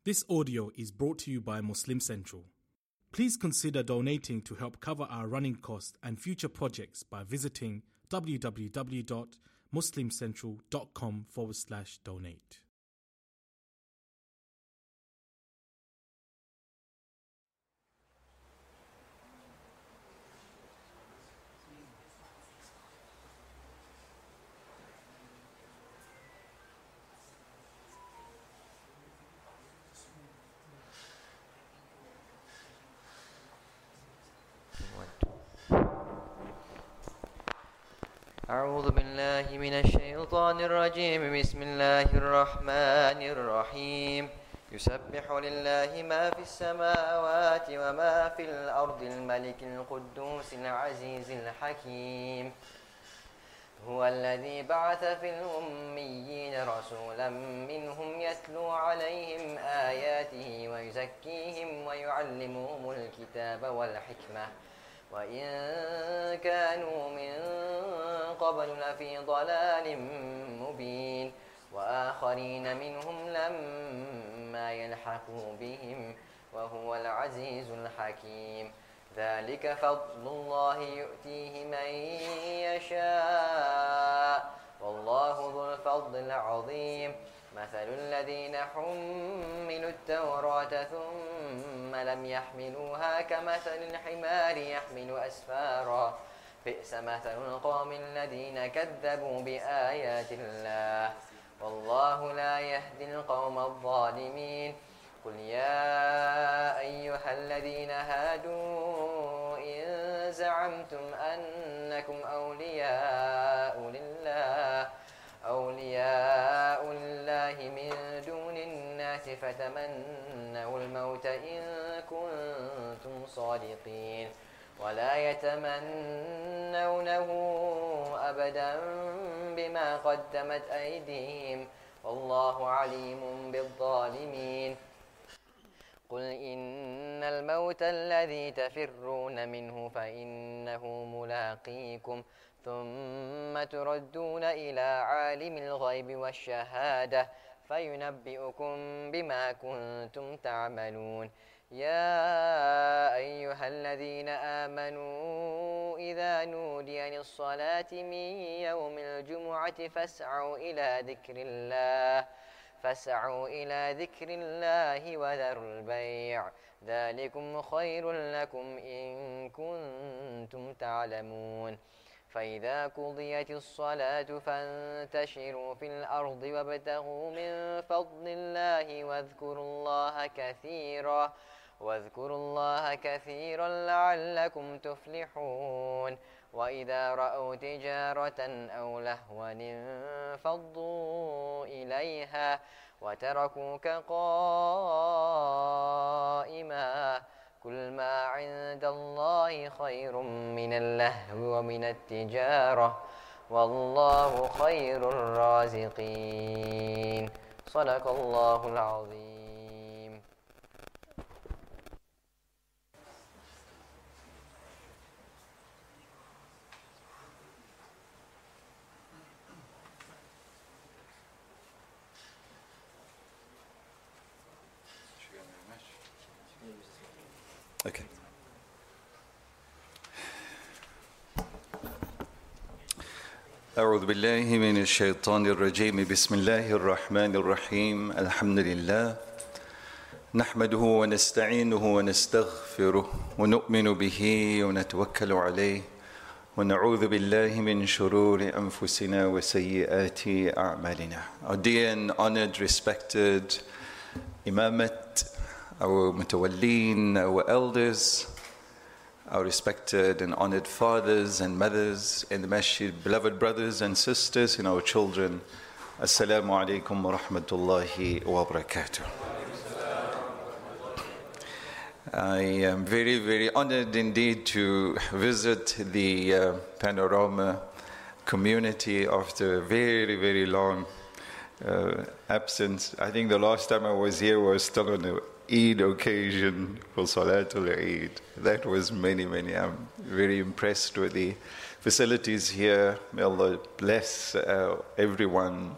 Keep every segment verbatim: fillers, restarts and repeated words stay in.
This audio is brought to you by Muslim Central. Please consider donating to help cover our running costs and future projects by visiting www.muslimcentral.com forward slash donate. أعوذ بالله من الشيطان الرجيم بسم الله الرحمن الرحيم يسبح لله ما في السماوات وما في الأرض الملك القدوس العزيز الحكيم هو الذي بعث في الأميين رسولا منهم يتلو عليهم آياته ويزكيهم ويعلمهم الكتاب والحكمة وإن كانوا من قبل لفي ضلال مبين وآخرين منهم لما يلحقوا بهم وهو العزيز الحكيم ذلك فضل الله يؤتيه من يشاء والله ذو الفضل العظيم مثل الذين حملوا التوراة ثم لم يحملوها كمثل الحمار يحمل أسفارا بئس مثل القوم الذين كذبوا بآيات الله والله لا يهدي القوم الظالمين قل يا أيها الذين هادوا إن زعمتم أنكم أولياء لله أولياء لله من دون الناس فتمنوا الموت إن كنتم صادقين ولا يتمنونه أبدا بما قدمت أيديهم والله عليم بالظالمين قل إن الموت الذي تفرون منه فإنه ملاقيكم ثم تردون إلى عالم الغيب والشهادة فينبئكم بما كنتم تعملون يا أيها الذين آمنوا إذا نودي للصلاة من يوم الجمعة فاسعوا إلى ذكر الله فاسعوا إلى ذكر الله وذروا البيع ذلكم خير لكم إن كنتم تعلمون فإذا قضيت الصلاة فانتشروا في الأرض وابتغوا من فضل الله واذكروا الله كثيرا واذكروا الله كثيرا لعلكم تفلحون وإذا رأوا تجارة أو لهوا انفضوا إليها وتركوك قائما كل ما عند الله خير من اللهو ومن التجارة والله خير الرازقين صدق الله العظيم. Okay. أعوذ بالله من الشيطان الرجيم بسم الله الرحمن الرحيم الحمد لله نحمده ونستعينه ونستغفره ونؤمن به ونتوكل عليه ونعوذ بالله من شرور أنفسنا وسيئات أعمالنا. Our dear and honored, respected Imamat, our mutawallin, our elders, our respected and honored fathers and mothers in the masjid, beloved brothers and sisters and our children, Assalamu alaikum wa rahmatullahi wa barakatuh. I am very, very honored indeed to visit the uh, Panorama community after a very, very long uh, absence. I think the last time I was here was still on a Eid occasion for Salatul Eid. That was many, many. I'm very impressed with the facilities here. May Allah bless uh, everyone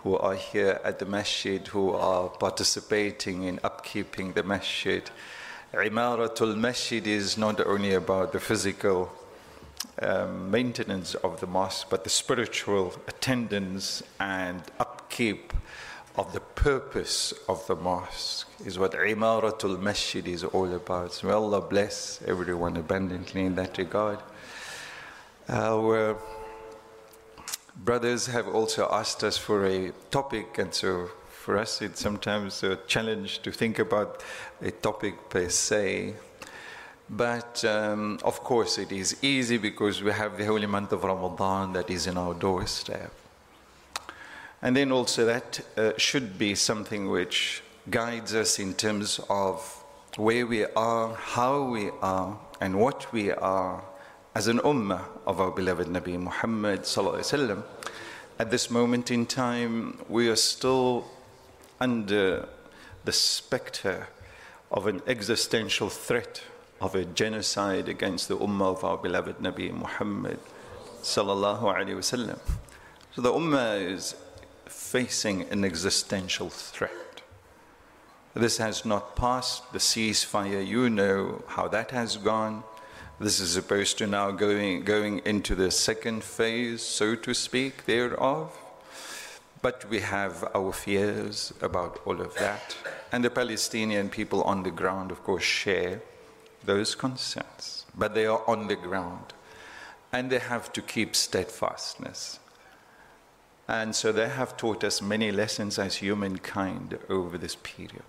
who are here at the masjid, who are participating in upkeeping the masjid. Imaratul Masjid is not only about the physical um, maintenance of the mosque, but the spiritual attendance and upkeep of the purpose of the mosque is what Imaratul Masjid is all about. So may Allah bless everyone abundantly in that regard. Our brothers have also asked us for a topic, and so for us it's sometimes a challenge to think about a topic per se. But um, of course it is easy because we have the holy month of Ramadan that is in our doorstep. And then also that uh, should be something which guides us in terms of where we are, how we are, and what we are as an ummah of our beloved Nabi Muhammad sallallahu alaihi wasallam. At this moment in time, we are still under the spectre of an existential threat of a genocide against the ummah of our beloved Nabi Muhammad sallallahu alaihi wasallam. So the ummah is facing an existential threat. This has not passed. The ceasefire, you know how that has gone. This is supposed to now going going into the second phase, so to speak, thereof. But we have our fears about all of that. And the Palestinian people on the ground, of course, share those concerns. But they are on the ground. And they have to keep steadfastness. And so they have taught us many lessons as humankind over this period.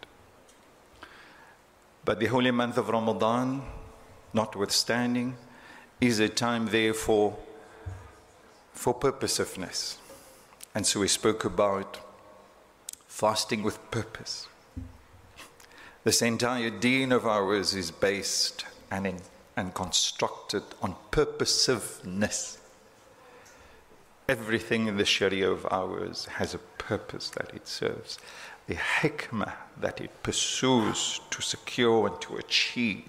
But the holy month of Ramadan, notwithstanding, is a time therefore for purposiveness. And so we spoke about fasting with purpose. This entire deen of ours is based and, in, and constructed on purposiveness. Everything in the Sharia of ours has a purpose that it serves, a hikmah that it pursues to secure and to achieve.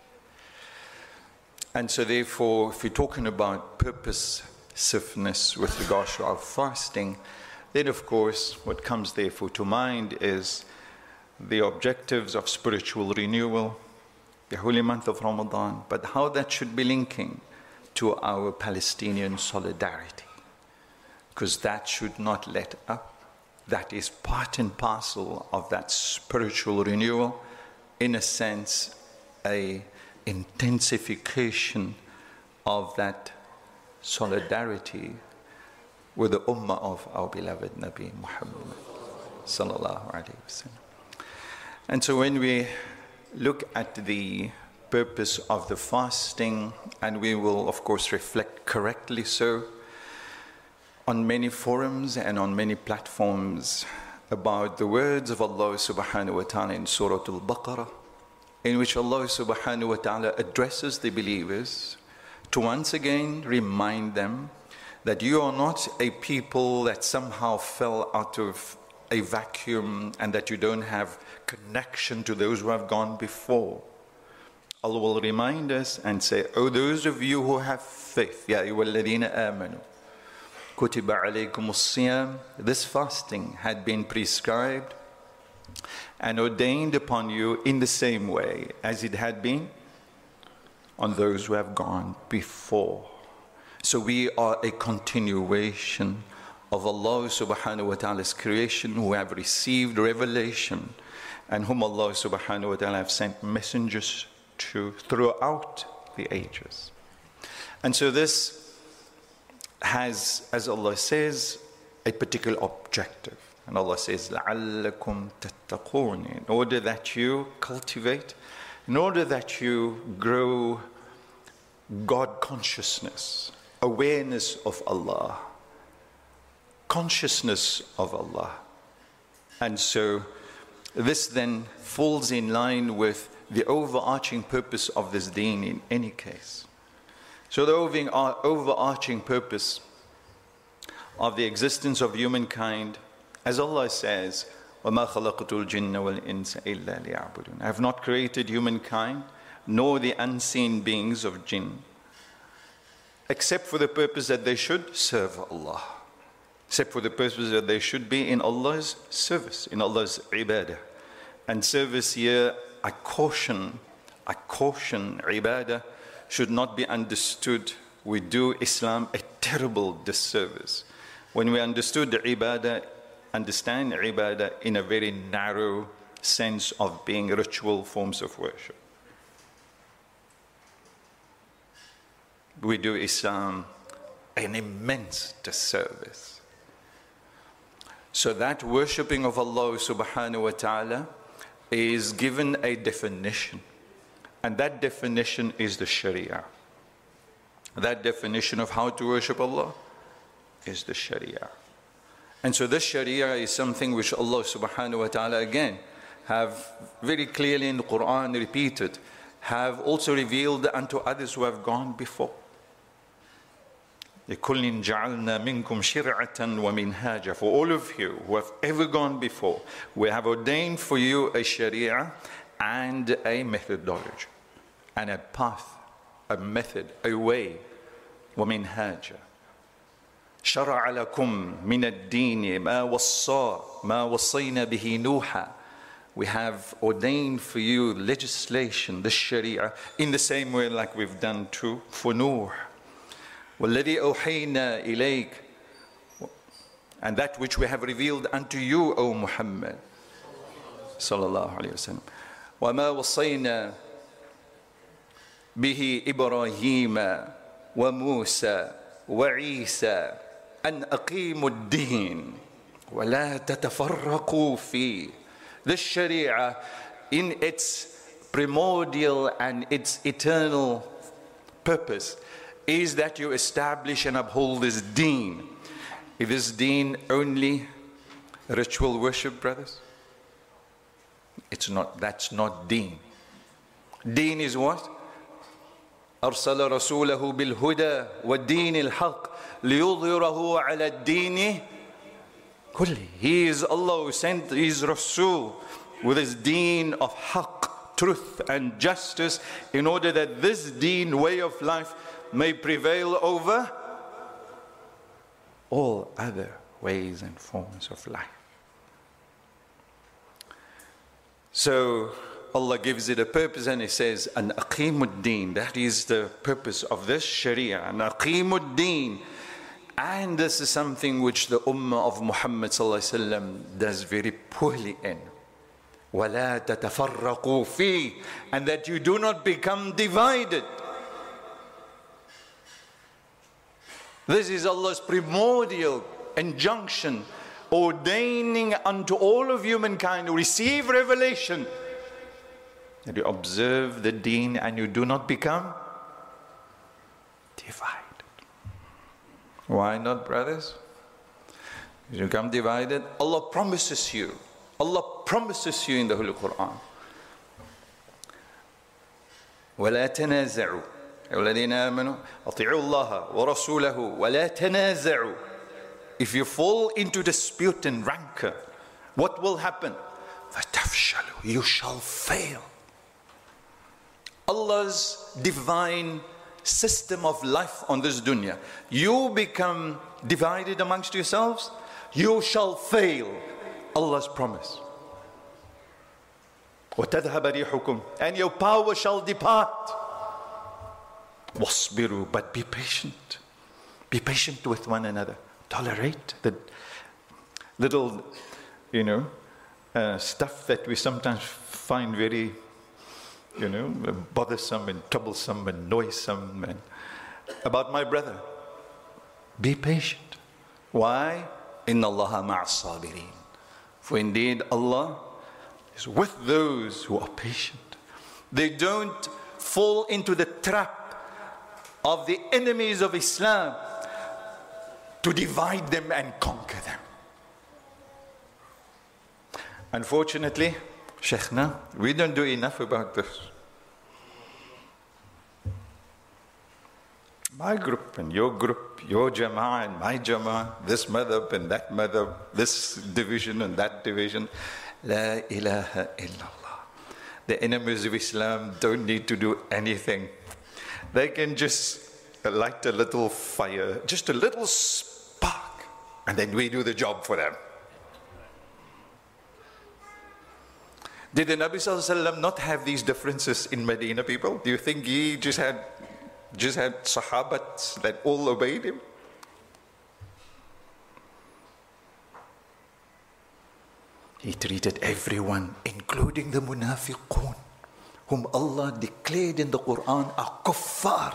And so therefore, if we're talking about purposiveness with regards to our fasting, then of course what comes therefore to mind is the objectives of spiritual renewal, the holy month of Ramadan, but how that should be linking to our Palestinian solidarity. Because that should not let up. That is part and parcel of that spiritual renewal, in a sense, a intensification of that solidarity with the ummah of our beloved Nabi Muhammad sallallahu alaihi wasallam. And so when we look at the purpose of the fasting, and we will of course reflect correctly so on many forums and on many platforms about the words of Allah subhanahu wa ta'ala in Surah Al-Baqarah, in which Allah subhanahu wa ta'ala addresses the believers to once again remind them that you are not a people that somehow fell out of a vacuum and that you don't have connection to those who have gone before. Allah will remind us and say, oh, those of you who have faith, Ya ayyuhalladhina amanu, kutiba alaykum as-siyam, this fasting had been prescribed and ordained upon you in the same way as it had been on those who have gone before. So we are a continuation of Allah subhanahu wa ta'ala's creation, who have received revelation and whom Allah subhanahu wa ta'ala have sent messengers to throughout the ages. And so this has, as Allah says, a particular objective. And Allah says, لَعَلَّكُمْ تَتَّقُونَ, in order that you cultivate, in order that you grow God consciousness, awareness of Allah, consciousness of Allah. And so this then falls in line with the overarching purpose of this deen in any case. So the overarching purpose of the existence of humankind, as Allah says, وَمَا خَلَقْتُ الْجِنَّ وَالْإِنسَ إِلَّا لِيَعْبُدُونَ, I have not created humankind, nor the unseen beings of jinn, except for the purpose that they should serve Allah. except for the purpose that they should be in Allah's service, in Allah's ibadah. And service here, I caution, I caution ibadah should not be understood. We do Islam a terrible disservice when we understood the ibadah, understand ibadah in a very narrow sense of being ritual forms of worship. We do Islam an immense disservice. So that worshipping of Allah subhanahu wa ta'ala is given a definition. And that definition is the Sharia. That definition of how to worship Allah is the Sharia. And so this Sharia is something which Allah subhanahu wa ta'ala again have very clearly in the Quran repeated, have also revealed unto others who have gone before. لِكُلٍّ جَعَلْنَا مِنْكُمْ شِرْعَةً وَمِنْهَاجًا. For all of you who have ever gone before, we have ordained for you a Sharia and a methodology, and a path, a method, a way. وَمِنْهَاجًا. شَرَعَ لَكُمْ مِنَ الدِّينِ مَا وَصَّى مَا وَصَّيْنَا بِهِ نُوحًا. We have ordained for you legislation, the Sharia, in the same way like we've done to for Nuh. وَالَّذِي أَوْحَيْنَا إِلَيْكَ. And that which we have revealed unto you, O Muhammad sallallahu alayhi wa sallam. وَمَا وَصَّيْنَا بِهِ إِبْرَاهِيمَ وَمُوسَى وَعِيسَى أَنْ أَقِيمُوا الدِّينَ وَلَا تَتَفَرَّقُوا فِيهِ. This Sharia, in its primordial and its eternal purpose, is that you establish and uphold this deen. Is this deen only ritual worship, brothers? It's not, that's not deen. Deen is what? أرسل رسوله بالهدى والدين الحق ليظهره على الدين كله. He is Allah who sent his Rasul with his deen of haqq, truth and justice, in order that this deen, way of life, may prevail over all other ways and forms of life. So Allah gives it a purpose, and He says, An aqimuddin. That is the purpose of this Sharia. An aqimuddin. And this is something which the Ummah of Muhammad sallallahu alaihi wasallam does very poorly in. وَلَا تَتَفَرَّقُوا فِيهِ. And that you do not become divided. This is Allah's primordial injunction, ordaining unto all of humankind who receive revelation that you observe the deen and you do not become divided. Why not, brothers? You become divided. Allah promises you. Allah promises you in the Holy Quran. وَلَا تَنَازَعُوا الَّذِينَ آمَنُوا أَطِيعُوا اللَّهَ وَرَسُولَهُ وَلَا تَنَازَعُوا. If you fall into dispute and rancor, what will happen? فَتَفْشَلُوا. You shall fail. Allah's divine system of life on this dunya. You become divided amongst yourselves, you shall fail. Allah's promise. وَتَذْهَبَ رِيحُكُمْ. And your power shall depart. وَاصْبِرُوا. But be patient. Be patient with one another. Tolerate the little, you know, uh, stuff that we sometimes find very, you know, bothersome and troublesome and noisome and about my brother. Be patient. Why? إِنَّ اللَّهَ مَعَ الصَّابِرِينَ. For indeed Allah is with those who are patient. They don't fall into the trap of the enemies of Islam to divide them and conquer them. Unfortunately, Shaykhna, we don't do enough about this. My group and your group, your jama'ah and my jama'ah, this madhab and that madhab, this division and that division. La ilaha illallah. The enemies of Islam don't need to do anything. They can just light a little fire, just a little spark, and then we do the job for them. Did the Nabi Sallallahu Alaihi Wasallam not have these differences in Medina, people? Do you think he just had just had Sahabats that all obeyed him? He treated everyone, including the munafiqun, whom Allah declared in the Quran are kuffar.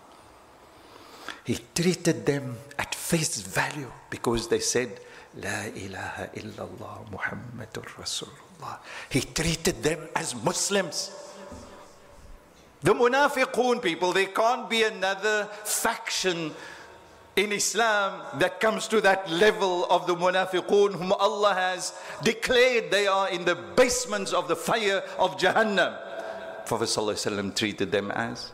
He treated them at face value because they said, La ilaha illallah Muhammadur Rasulullah. He treated them as Muslims. The munafiqun, people, there can't be another faction in Islam that comes to that level of the munafiqun whom Allah has declared they are in the basements of the fire of Jahannam. Prophet Sallallahu Alaihi Wasallam treated them as?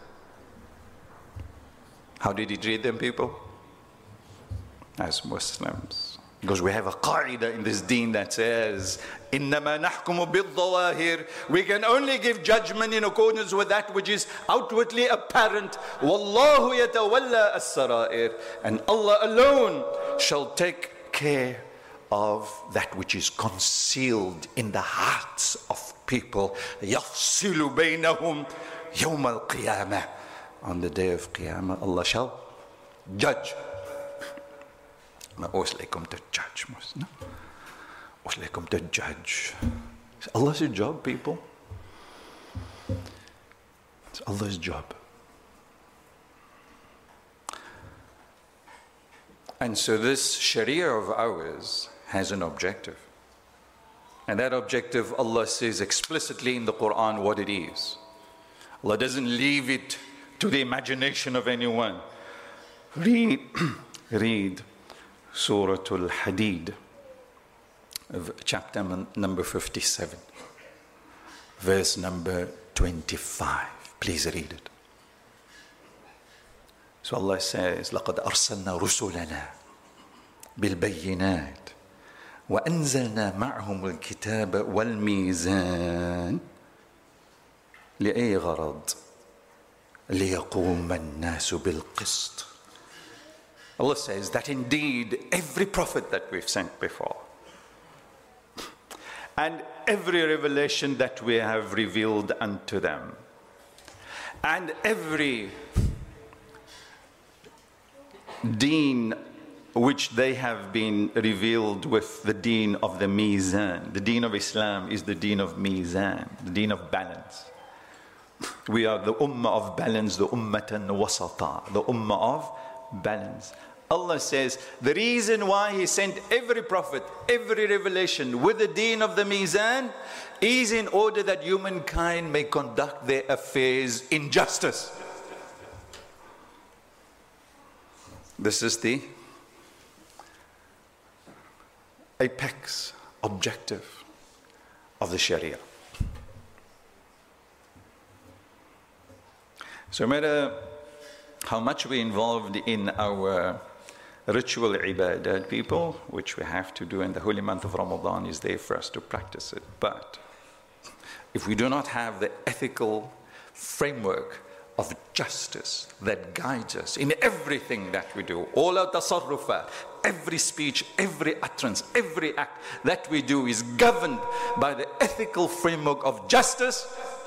How did he treat them, people? As Muslims. Because we have a qaida in this deen that says, إِنَّمَا نَحْكُمُ بِالظَّوَاهِرِ. We can only give judgment in accordance with that which is outwardly apparent. وَاللَّهُ يَتَوَلَّى السَّرَائِرِ. And Allah alone shall take care of that which is concealed in the hearts of people. يَفْصِلُ بَيْنَهُمْ يَوْمَ الْقِيَامَةِ. On the day of Qiyamah, Allah shall judge. Ons lê om te judge, mos, no? Ons lê om te judge. It's Allah's job, people. It's Allah's job. And so this Sharia of ours has an objective. And that objective, Allah says explicitly in the Quran what it is. Allah doesn't leave it to the imagination of anyone. Read, read Surah Al-Hadid, chapter number fifty-seven, verse number twenty-five. Please read it. So Allah says, لَقَدْ أَرْسَلْنَا رُسُلَنَا بِالْبَيِّنَاتِ وَأَنزَلْنَا مَعْهُمُ الْكِتَابَ وَالْمِيزَانَ لِأَيِّ غَرَضٍ لِيَقُومَ النَّاسُ بِالْقِسْطِ. Allah says that indeed every prophet that we've sent before and every revelation that we have revealed unto them and every deen which they have been revealed with the deen of the Mizan. The deen of Islam is the deen of Mizan, the deen of balance. We are the ummah of balance, the ummatan wasata, the ummah of balance. Allah says the reason why He sent every prophet, every revelation with the deen of the Mizan is in order that humankind may conduct their affairs in justice. This is the apex objective of the Sharia. So no matter how much we're involved in our ritual ibadah, people, which we have to do, and the holy month of Ramadan is there for us to practice it. But if we do not have the ethical framework of justice that guides us in everything that we do, all our tasarrufat, every speech, every utterance, every act that we do is governed by the ethical framework of justice,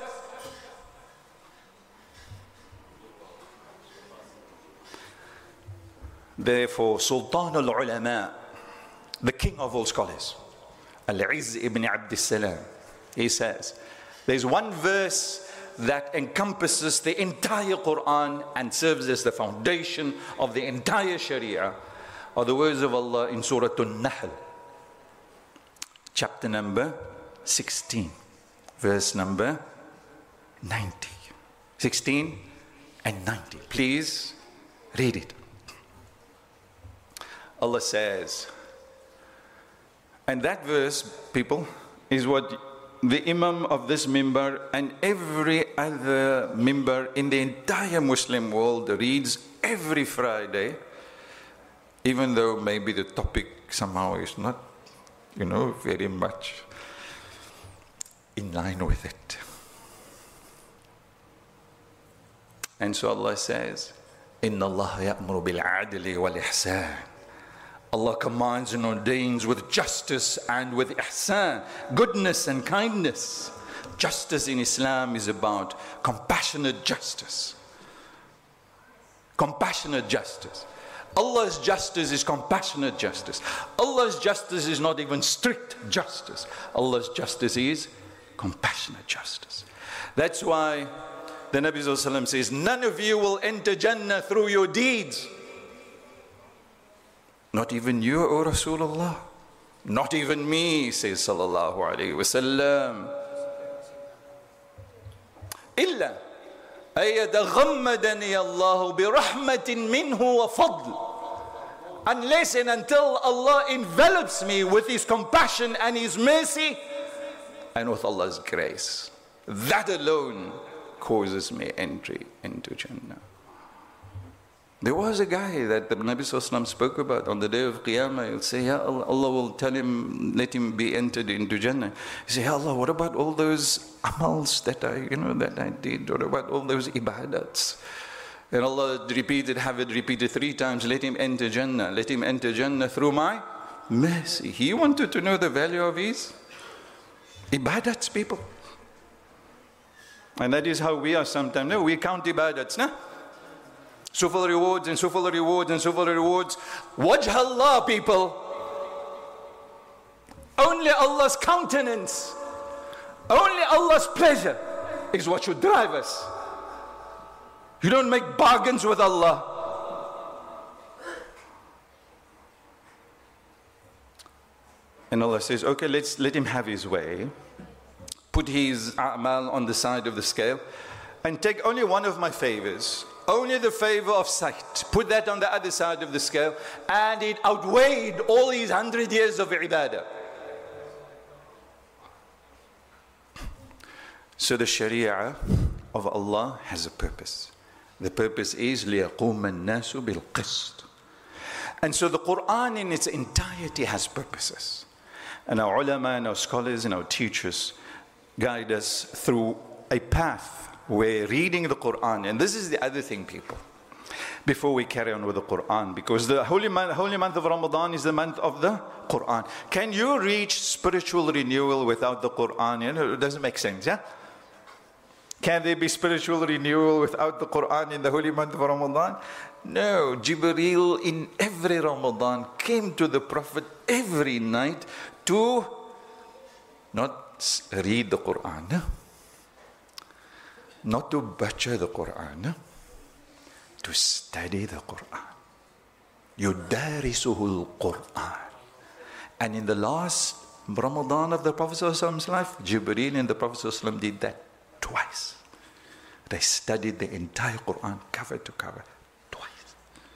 therefore, Sultan al-Ulama, the king of all scholars, Al-Izz ibn Abd salam, he says, there's one verse that encompasses the entire Quran and serves as the foundation of the entire Sharia, are the words of Allah in Surah An-Nahl, chapter number sixteen, verse number ninety. sixteen and ninety. Please read it. Allah says, and that verse, people, is what the Imam of this mimbar and every other mimbar in the entire Muslim world reads every Friday, even though maybe the topic somehow is not, you know, very much in line with it. And so Allah says, إِنَّ اللَّهَ يَأْمُرُ بِالْعَدْلِ وَالْإِحْسَانِ. Allah commands and ordains with justice and with ihsan, goodness and kindness. Justice in Islam is about compassionate justice. Compassionate justice. Allah's justice is compassionate justice. Allah's justice is not even strict justice. Allah's justice is compassionate justice. That's why the Nabi Sallallahu Alaihi Wasallam says, none of you will enter Jannah through your deeds. Not even you, O Rasulullah. Not even me, says Sallallahu Alaihi Wasallam. إلا أن يتغمدني الله برحمة منه وفضل. Unless and until Allah envelops me with His compassion and His mercy and with Allah's grace. That alone causes me entry into Jannah. There was a guy that the Nabi Sallallahu Alaihi Wasallam spoke about on the day of Qiyamah. He'll say, Ya Allah, Allah will tell him, let him be entered into Jannah. He say, Ya Allah, what about all those amals that I, you know, that I did? What about all those ibadats? And Allah repeated, have it repeated three times, let him enter Jannah. Let him enter Jannah through my mercy. He wanted to know the value of his ibadats, people. And that is how we are sometimes. No, we count ibadats, no? So full rewards and so full rewards and so full rewards. Wajh Allah, people. Only Allah's countenance, only Allah's pleasure is what should drive us. You don't make bargains with Allah. And Allah says, okay, let's let him have his way. Put his a'mal on the side of the scale and take only one of my favors. Only the favor of sight. Put that on the other side of the scale, and it outweighed all these hundred years of ibadah. So the Sharia of Allah has a purpose. The purpose is لِيَقُومَ النَّاسُ بِالْقِسْطِ. And so the Quran in its entirety has purposes. And our ulama and our scholars and our teachers guide us through a path where reading the Quran, and this is the other thing, people, before we carry on with the Quran, because the holy month, holy month of Ramadan is the month of the Quran. Can you reach spiritual renewal without the Quran? You know, it doesn't make sense, yeah? Can there be spiritual renewal without the Quran in the holy month of Ramadan? No. Jibreel in every Ramadan came to the Prophet every night to not read the Quran, no? Not to butcher the Quran, to study the Quran. Yudarisuhul Quran. And in the last Ramadan of the Prophet's life, Jibreel and the Prophet did that twice. They studied the entire Quran cover to cover twice.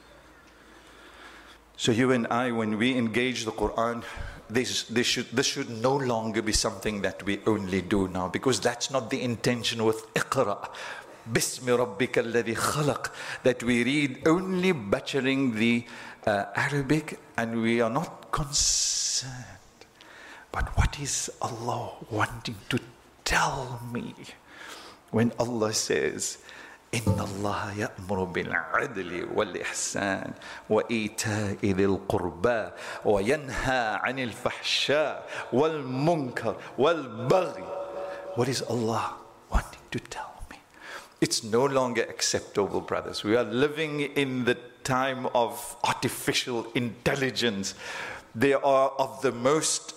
So you and I, when we engage the Quran, This, this, should, this should no longer be something that we only do now, because that's not the intention with Iqra. Bismi Rabbika alladhi khalaq. That we read only butchering the uh, Arabic, and we are not concerned. But what is Allah wanting to tell me when Allah says, إن الله يأمر بالعدل والإحسان وإيتاء ذي القربى وينهى عن الفحشاء والمنكر والبغي? What is Allah wanting to tell me? It's no longer acceptable, brothers. We are living in the time of artificial intelligence. There are of the most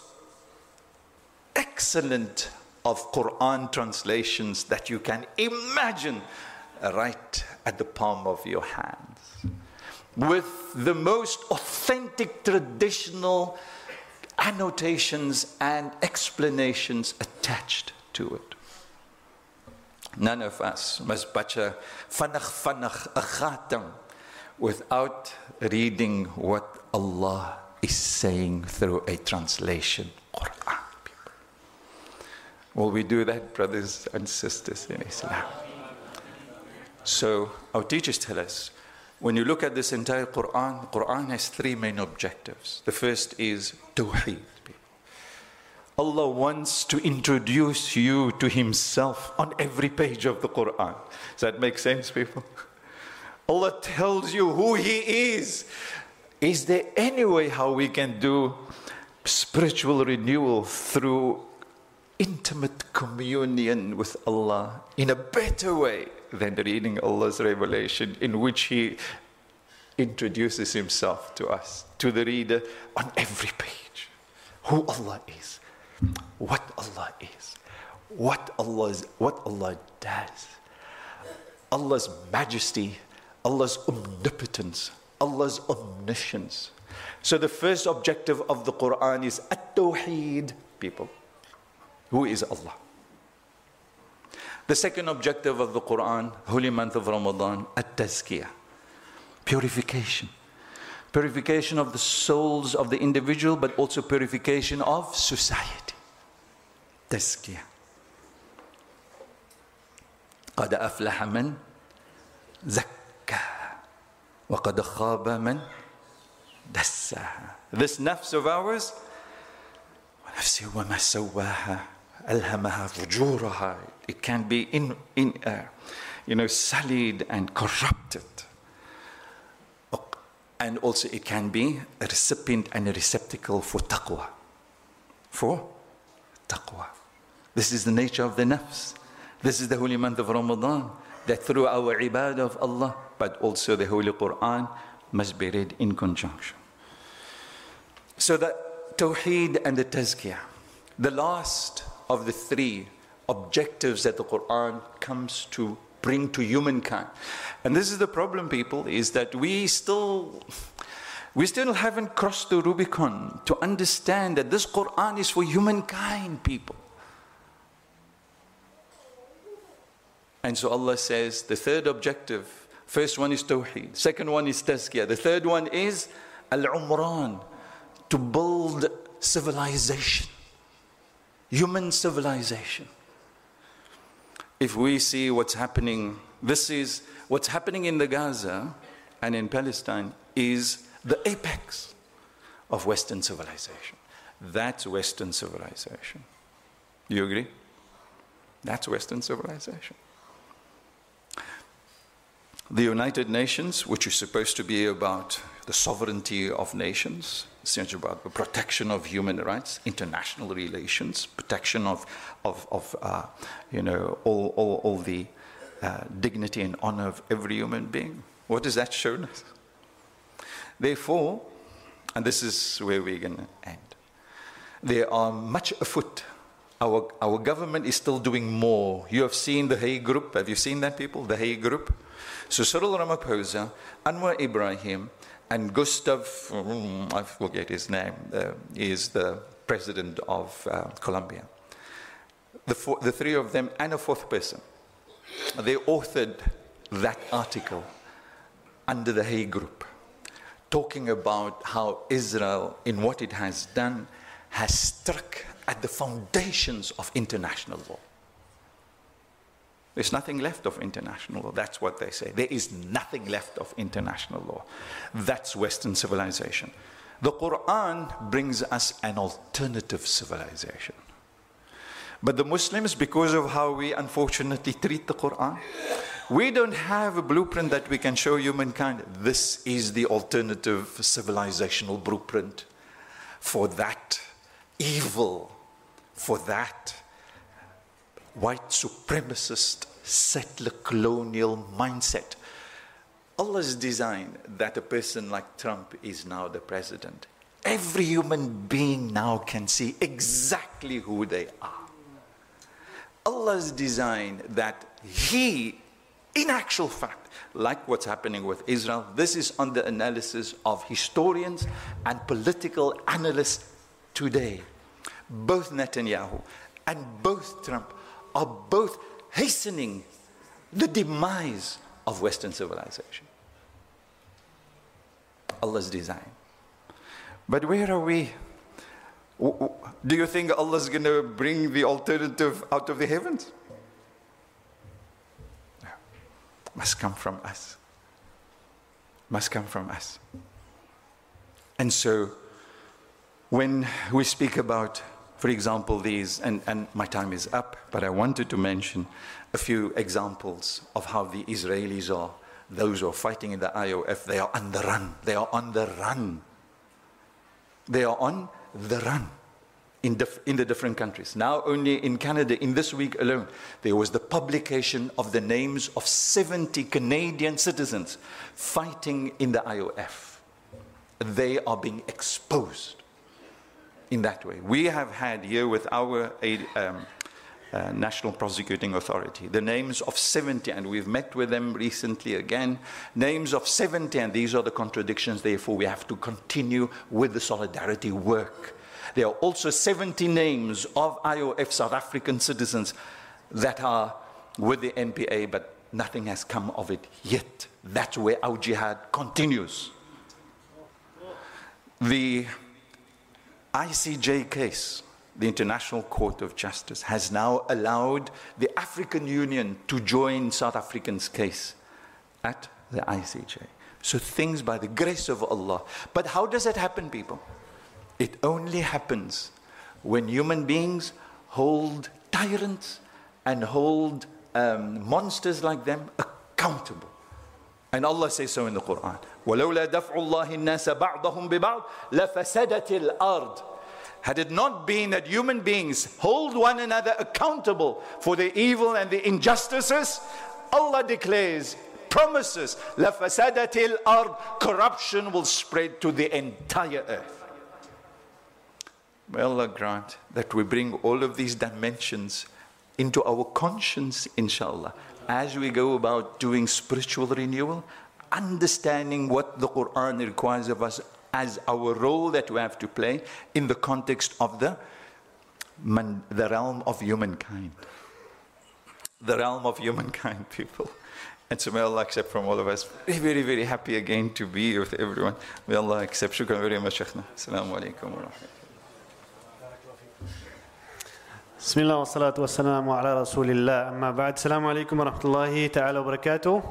excellent of Quran translations that you can imagine right at the palm of your hands, with the most authentic traditional annotations and explanations attached to it. None of us must butcher fanakh fanakh a khatam without reading what Allah is saying through a translation Quran, people. Will we do that, brothers and sisters in Islam? So our teachers tell us, when you look at this entire Quran, the Quran has three main objectives. The first is Tawheed. Allah wants to introduce you to Himself on every page of the Quran. Does that make sense, people? Allah tells you who He is. is there any way how we can do spiritual renewal through intimate communion with Allah in a better way than reading Allah's revelation, in which He introduces Himself to us, to the reader, on every page? Who Allah is, what Allah is, what Allah is, what Allah does, Allah's majesty, Allah's omnipotence, Allah's omniscience. So the first objective of the Quran is at-tawheed, people. Who is Allah? The second objective of the Quran, holy month of Ramadan, at-tazkiyah, purification. Purification of the souls of the individual, but also purification of society. Tazkiyah. قَدْ أَفْلَحَ مَنْ زَكَّاهَا وَقَدْ خَابَ مَنْ دَسَّاهَا. This nafs of ours, وَنَفْسِ وَمَا سَوَّاهَا أَلْهَمَهَا فُجُورَهَا. It can be in, in uh, you know, sullied and corrupted. And also it can be a recipient and a receptacle for taqwa. For taqwa. This is the nature of the nafs. This is the holy month of Ramadan, that through our ibadah of Allah, but also the Holy Quran, must be read in conjunction. So the tawheed and the tazkiyah, the last of the three objectives that the Quran comes to bring to humankind. And this is the problem, people, is that we still, we still haven't crossed the Rubicon to understand that this Quran is for humankind, people. And so Allah says the third objective, first one is tawheed, second one is tazkiyah, the third one is al-umran, to build civilization, human civilization. If we see what's happening, this is what's happening in the Gaza and in Palestine is the apex of Western civilization. That's Western civilization. You agree? That's Western civilization. The United Nations, which is supposed to be about the sovereignty of nations, it's about the protection of human rights, international relations, protection of, of, of uh, you know, all, all, all the uh, dignity and honor of every human being. What does that show us? Therefore, and this is where we're going to end, there are much afoot. Our, our government is still doing more. You have seen the Hague Group. Have you seen that, people? The Hague Group. So Cyril Ramaphosa, Anwar Ibrahim, and Gustav, I forget his name, uh, is the president of uh, Colombia. The, four, the three of them and a fourth person, they authored that article under the Hague Group, talking about how Israel, in what it has done, has struck at the foundations of international law. There's nothing left of international law. That's what they say. There is nothing left of international law. That's Western civilization. The Quran brings us an alternative civilization. But the Muslims, because of how we unfortunately treat the Quran, we don't have a blueprint that we can show humankind. This is the alternative civilizational blueprint for that evil, for that white supremacist, settler colonial mindset. Allah's design that a person like Trump is now the president. Every human being now can see exactly who they are. Allah's design that he, in actual fact, like what's happening with Israel, this is on the analysis of historians and political analysts today. Both Netanyahu and both Trump are both hastening the demise of Western civilization. Allah's design. But where are we? Do you think Allah's going to bring the alternative out of the heavens? No. Must come from us. Must come from us. And so, when we speak about, for example, these, and, and my time is up, but I wanted to mention a few examples of how the Israelis are those who are fighting in the I O F, they are on the run. They are on the run. They are on the run in, dif- in the different countries. Now only in Canada, in this week alone, there was the publication of the names of seventy Canadian citizens fighting in the I O F. They are being exposed in that way. We have had here with our um, uh, National Prosecuting Authority the names of seventy, and we've met with them recently again, names of seventy, and these are the contradictions. Therefore, we have to continue with the solidarity work. There are also seventy names of I O F South African citizens that are with the N P A, but nothing has come of it yet. That's where our jihad continues. The I C J case, the International Court of Justice, has now allowed the African Union to join South Africa's case at the I C J. So things by the grace of Allah. But how does it happen, people? It only happens when human beings hold tyrants and hold um, monsters like them accountable. And Allah says so in the Quran. وَلَوْلَا دَفْعُ اللَّهِ النَّاسَ بَعْضَهُمْ بِبَعْضٍ لَفَسَدَتِ الْأَرْضِ. Had it not been that human beings hold one another accountable for the evil and the injustices, Allah declares, promises, لَفَسَدَتِ الْأَرْضِ, corruption will spread to the entire earth. May Allah grant that we bring all of these dimensions into our conscience, inshallah, as we go about doing spiritual renewal, understanding what the Quran requires of us as our role that we have to play in the context of the, man, the realm of humankind. The realm of humankind, people. And so may Allah accept from all of us. Very, very, very happy again to be here with everyone. May Allah accept. Shukran very much, Shaykhna. Assalamu alaikum wa rahmatullahi. Bismillah wa salatu wa salamu ala rasulillah. Amma ba'd. Assalamu alaikum wa rahmatullahi ta'ala wa barakatuh.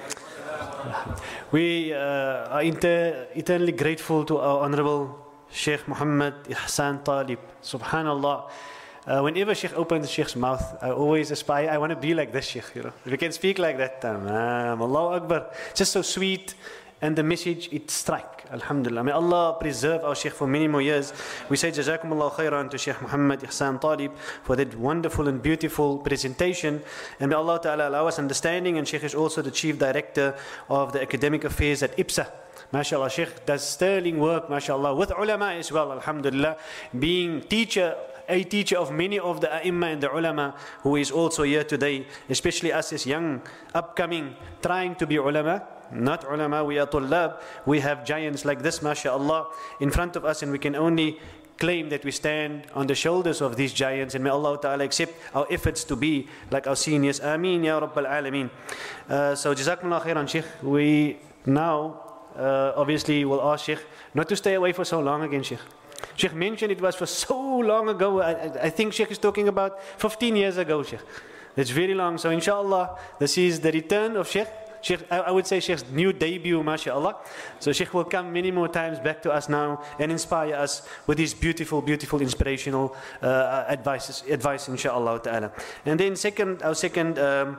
We uh, are inter- eternally grateful to our Honorable Sheikh Muhammad Ihsan Talib. Subhanallah. Uh, whenever Sheikh opens Sheikh's mouth, I always aspire, I want to be like this Sheikh. You know? If we can speak like that, um, Allahu Akbar. Just so sweet. And the message, it strike. Alhamdulillah. May Allah preserve our Sheikh for many more years. We say Jazakumullah khairan to Sheikh Muhammad Ihsan Talib for that wonderful and beautiful presentation. And may Allah Ta'ala allow us understanding. And Sheikh is also the Chief Director of the Academic Affairs at IPSA. MashaAllah, Sheikh does sterling work, MashaAllah, with ulama as well, Alhamdulillah. Being teacher, a teacher of many of the ai am and the ulama who is also here today, especially us as young, upcoming, trying to be ulama. Not ulama, we are tullab. We have giants like this, mashallah, in front of us, and we can only claim that we stand on the shoulders of these giants. And may Allah Ta'ala accept our efforts to be like our seniors. Ameen, Ya Rabbal Alameen. Uh, so, Jazakumullah khairan, Sheikh. We now, uh, obviously, will ask Sheikh not to stay away for so long again, Sheikh. Sheikh mentioned it was for so long ago. I, I think Sheikh is talking about fifteen years ago, Sheikh. That's very long. So, inshallah, this is the return of Sheikh. Sheikh, I would say Sheikh's new debut, mashallah. So Sheikh will come many more times back to us now and inspire us with his beautiful, beautiful, inspirational uh, advices, advice, inshallah ta'ala. And then second, our second um,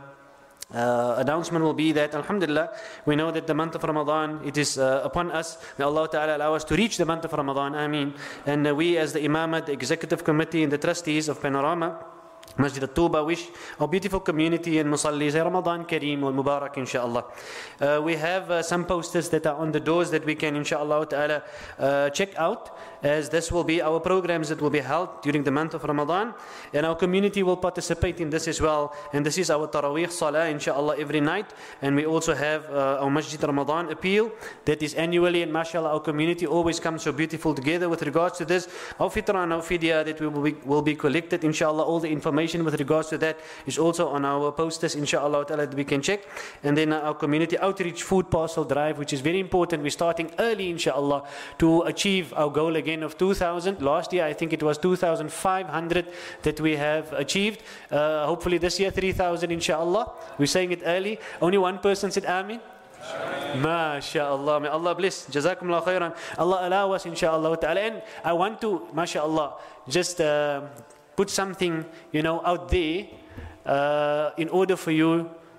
uh, announcement will be that, alhamdulillah, we know that the month of Ramadan, it is uh, upon us. May Allah ta'ala allow us to reach the month of Ramadan, ameen. And uh, we as the Imamah, the Executive Committee and the Trustees of Panorama Masjid al-Tuba wish our beautiful community and Musallis Ramadan Kareem wal Mubarak, inshallah. Uh, we have uh, some posters that are on the doors that we can, inshallah ta'ala, uh, check out, as this will be our programs that will be held during the month of Ramadan, and our community will participate in this as well. And this is our Taraweeh Salah, inshallah, every night. And we also have uh, our Masjid Ramadan appeal that is annually, and mashallah, our community always comes so beautiful together with regards to this. Our fitra and our fidya that we will be, will be collected, inshallah, all the information with regards to that is also on our posters, inshallah ta'ala, that we can check. And then our community outreach food parcel drive, which is very important. We're starting early, inshallah, to achieve our goal again of two thousand. Last year I think it was two thousand five hundred that we have achieved. Uh, hopefully this year three thousand, inshallah. We're saying it early. Only one person said Ameen. MashaAllah, may Allah bless. Jazakumullah khairan. Allah allow us, inshallah ta'ala. And I want to, mashallah, just uh, put something, you know, out there uh, in order for you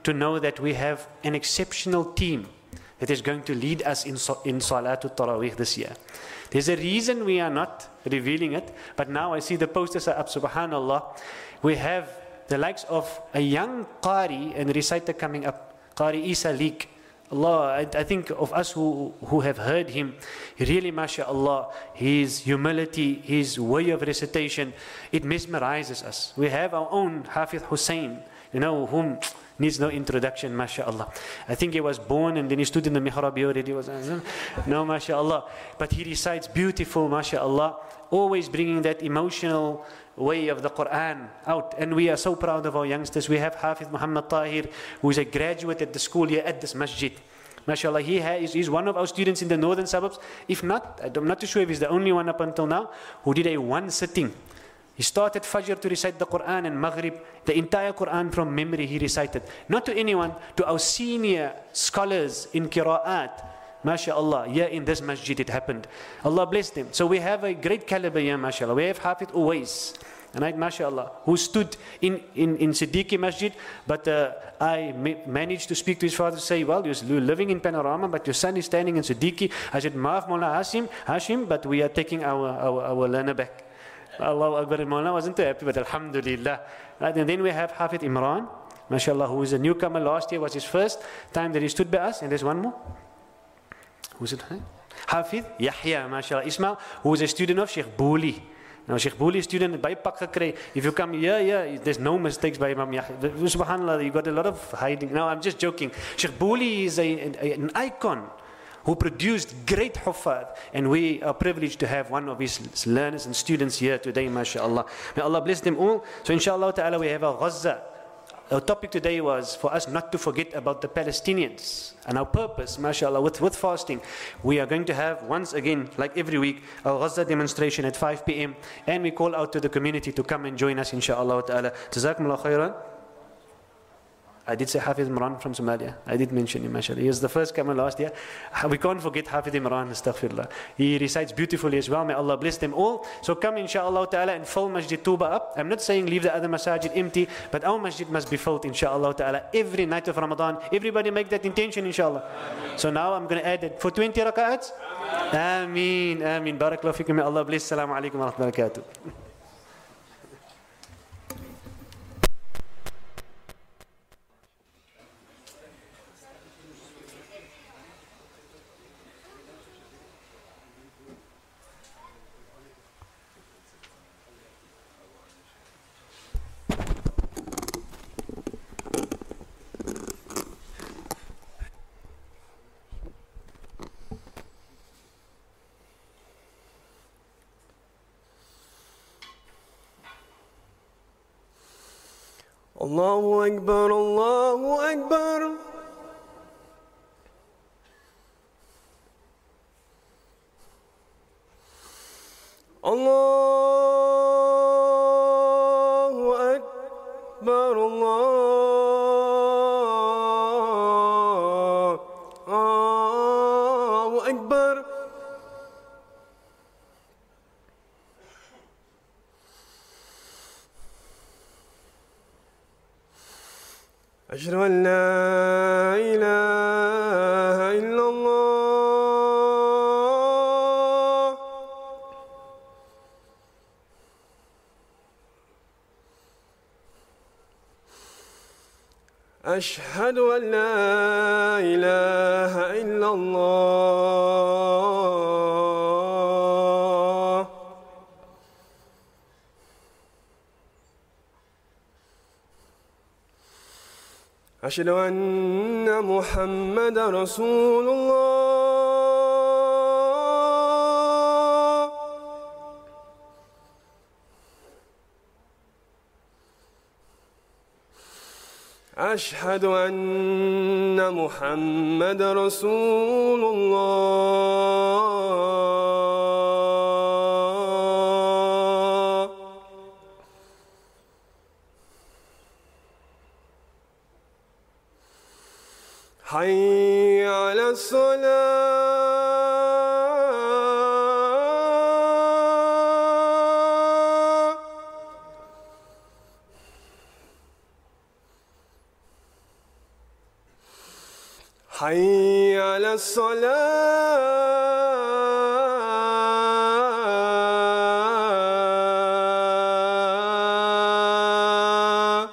to know that we have an exceptional team that is going to lead us in, in Salatul Taraweeh this year. There's a reason we are not revealing it, but now I see the posters are up, subhanallah. We have the likes of a young Qari and reciter coming up, Qari Isa Leek. Allah, I, I think of us who, who have heard him, really, mashallah, his humility, his way of recitation, it mesmerizes us. We have our own Hafiz Hussein, you know, whom needs no introduction, mashallah. I think he was born and then he stood in the mihrab, he already was, no, mashallah. But he recites beautiful, mashallah, always bringing that emotional way of the Quran out. And we are so proud of our youngsters. We have Hafiz Muhammad Tahir, who is a graduate at the school here at this masjid. MashaAllah, he has, he's one of our students in the northern suburbs. If not, I'm not too sure if he's the only one up until now, who did a one sitting. He started Fajr to recite the Quran, and Maghrib, the entire Quran from memory he recited. Not to anyone, to our senior scholars in Qira'at. MashaAllah, here in this masjid it happened. Allah bless them. So we have a great caliber here, MashaAllah. We have Hafid Uwais, right, MashaAllah, who stood in, in, in Siddiqui Masjid, but uh, I ma managed to speak to his father to say, well, you're living in Panorama, but your son is standing in Siddiqui. I said, Maaf Mawla Hashim, Hashim, but we are taking our, our, our learner back. Allahu Akbar, Mawla wasn't too happy, but Alhamdulillah. Right, and then we have Hafid Imran, MashaAllah, who is a newcomer. Last year was his first time that he stood by us, and there's one more. Who's it? Hafid Yahya, mashallah. Ismail, who is a student of Sheikh Booli. Now, Sheikh Booli student by pak gekry. If you come here, yeah, there's no mistakes by Imam Yahya. Subhanallah, you got a lot of hiding. No, I'm just joking. Sheikh Booli is a, a, an icon who produced great huffaz, and we are privileged to have one of his learners and students here today, mashallah. May Allah bless them all. So, inshallah ta'ala, we have a Gaza. Our topic today was for us not to forget about the Palestinians. And our purpose, mashallah, with, with fasting, we are going to have, once again, like every week, our Gaza demonstration at five p m And we call out to the community to come and join us, inshallah ta'ala. Jazakumullah khairan. I did say Hafiz Imran from Somalia. I did mention him, mashallah. He was the first comer last year. We can't forget Hafiz Imran, astaghfirullah. He recites beautifully as well. May Allah bless them all. So come, inshallah ta'ala, and fill Masjid Tuba up. I'm not saying leave the other masajid empty, but our masjid must be filled, inshallah ta'ala, every night of Ramadan. Everybody make that intention, inshallah. So now I'm going to add it for twenty raka'ats. Ameen, ameen. Barakallahu fikum. May Allah bless. Assalamu alaikum wa rahmatullahi wa barakatuh. الله أكبر الله أكبر الله أكبر الله أكبر أشهد أن لا إله إلا الله أشهد أن لا إله إلا الله أشهد أن محمد رسول الله أشهد أن محمد رسول الله حي على الصلاة حي على الصلاة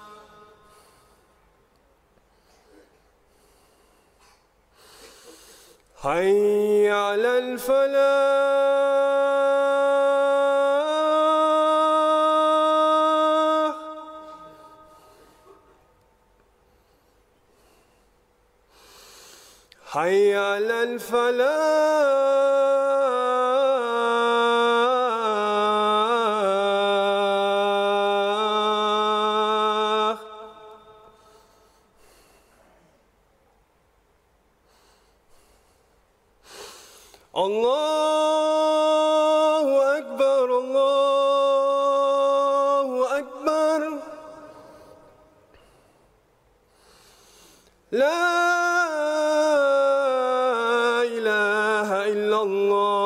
حي على الفلاح حي على الفلاح الله أكبر الله أكبر لا إله إلا الله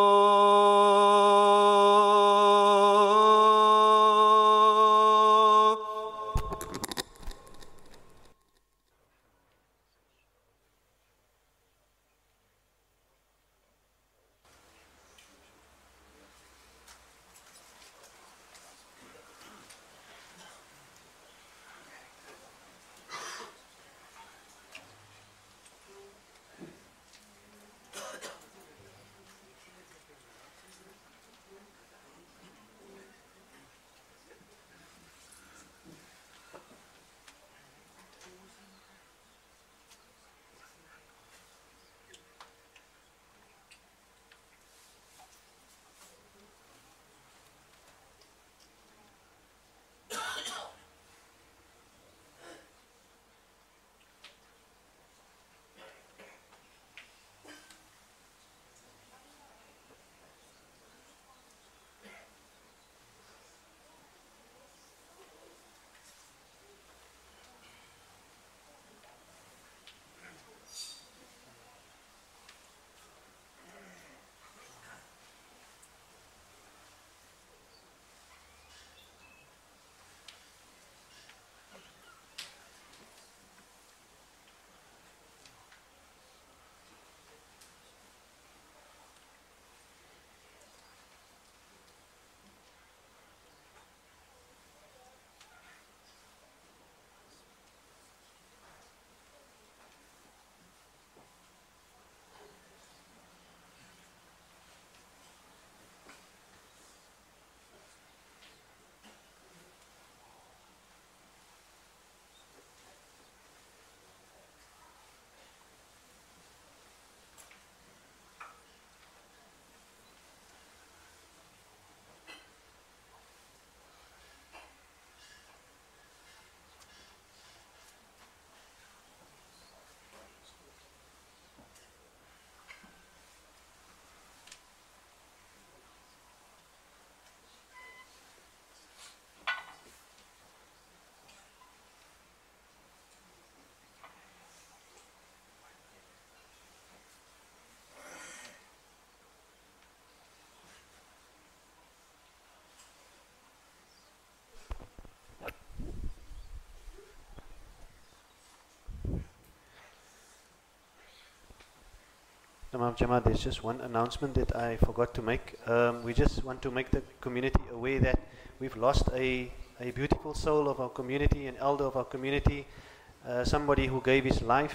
Tamam Jamaat, there's just one announcement that I forgot to make. Um, we just want to make the community aware that we've lost a, a beautiful soul of our community, an elder of our community, uh, somebody who gave his life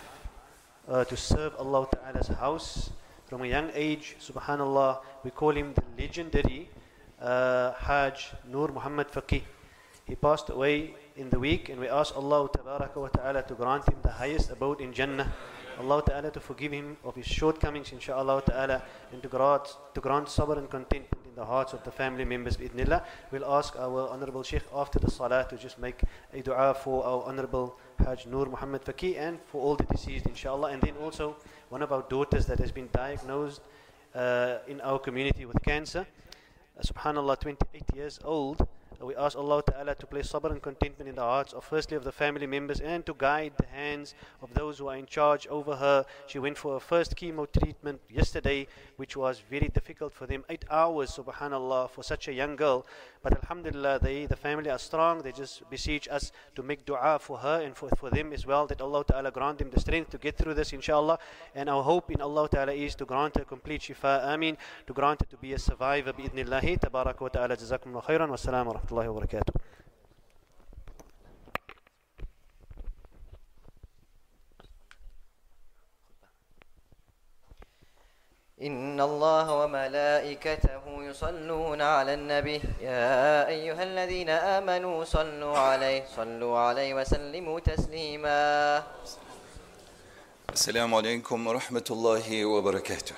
uh, to serve Allah Ta'ala's house from a young age. Subhanallah, we call him the legendary uh, Hajj Nur Muhammad Faqih. He passed away in the week, and we ask Allah Tabaraka wa Ta'ala to grant him the highest abode in Jannah. Allah Ta'ala to forgive him of his shortcomings, inshaAllah Ta'ala, and to grant, to grant sabr and contentment in the hearts of the family members, bi'idhnillah. We'll ask our Honorable Sheikh after the salah to just make a dua for our Honorable Hajj Nur Muhammad Faqih and for all the deceased, inshaAllah. And then also one of our daughters that has been diagnosed uh, in our community with cancer, uh, subhanallah, twenty-eight years old. We ask Allah Ta'ala to place sabr and contentment in the hearts of firstly of the family members and to guide the hands of those who are in charge over her. She went for her first chemo treatment yesterday, which was very difficult for them. Eight hours, subhanallah, for such a young girl. But alhamdulillah, they, the family are strong. They just beseech us to make dua for her and for, for them as well, that Allah Ta'ala grant them the strength to get through this, inshallah. And our hope in Allah Ta'ala is to grant her complete shifa, ameen, to grant her to be a survivor, bi'idhnillahi, tabarak wa ta'ala, jazakumullah khairan, wassalamu wa rahmatullahi wa barakatuh. إن الله وملائكته يصلون على النبي يا أيها الذين آمنوا صلوا عليه صلوا عليه وسلموا تسليما. السلام عليكم ورحمة الله وبركاته.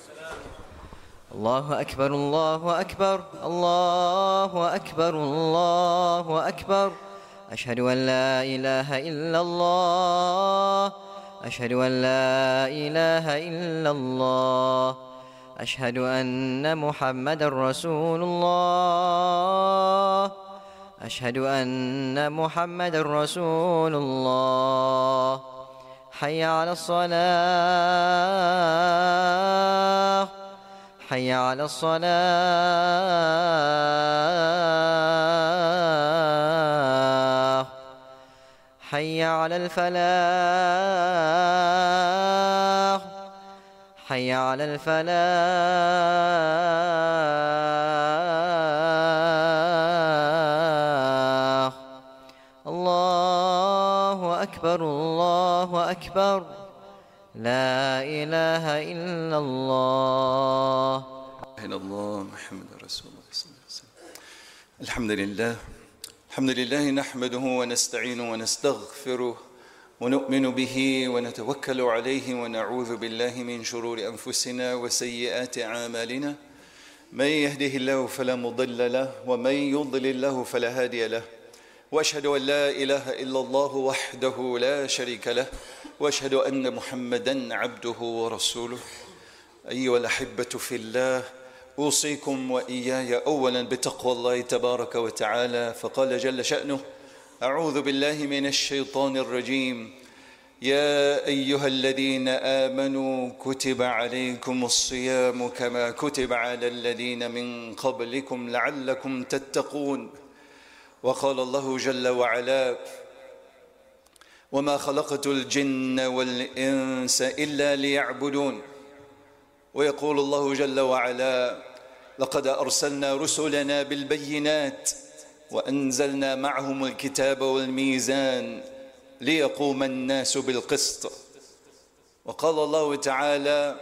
الله أكبر الله أكبر الله أكبر الله أكبر أشهد أن لا إله إلا الله أشهد أن لا إله إلا الله أشهد أن محمد رسول الله أشهد أن محمد رسول الله حي على الصلاة حي على الصلاة حي على الفلاح حي على الفلاح. الله أكبر الله أكبر لا إله إلا الله إلا الله محمد رسول الله صلى الله عليه وسلم. الحمد لله الحمد لله نحمده ونستعينه ونستغفره ونؤمن به ونتوكل عليه ونعوذ بالله من شرور أنفسنا وسيئات أعمالنا. من يهده الله فلا مضل له ومن يضلل له فلا هادي له. وأشهد أن لا إله إلا الله وحده لا شريك له وأشهد أن محمدًا عبده ورسوله. أيها الأحبة في الله، أوصيكم وإياي أولا بتقوى الله تبارك وتعالى، فقال جل شأنه: أعوذ بالله من الشيطان الرجيم. يا أيها الذين آمنوا كتب عليكم الصيام كما كتب على الذين من قبلكم لعلكم تتقون. وقال الله جل وعلا: وما خلقت الجن والإنس إلا ليعبدون. ويقول الله جل وعلا: لقد أرسلنا رسلنا بالبينات وأنزلنا معهم الكتاب والميزان ليقوم الناس بالقسط. وقال الله تعالى: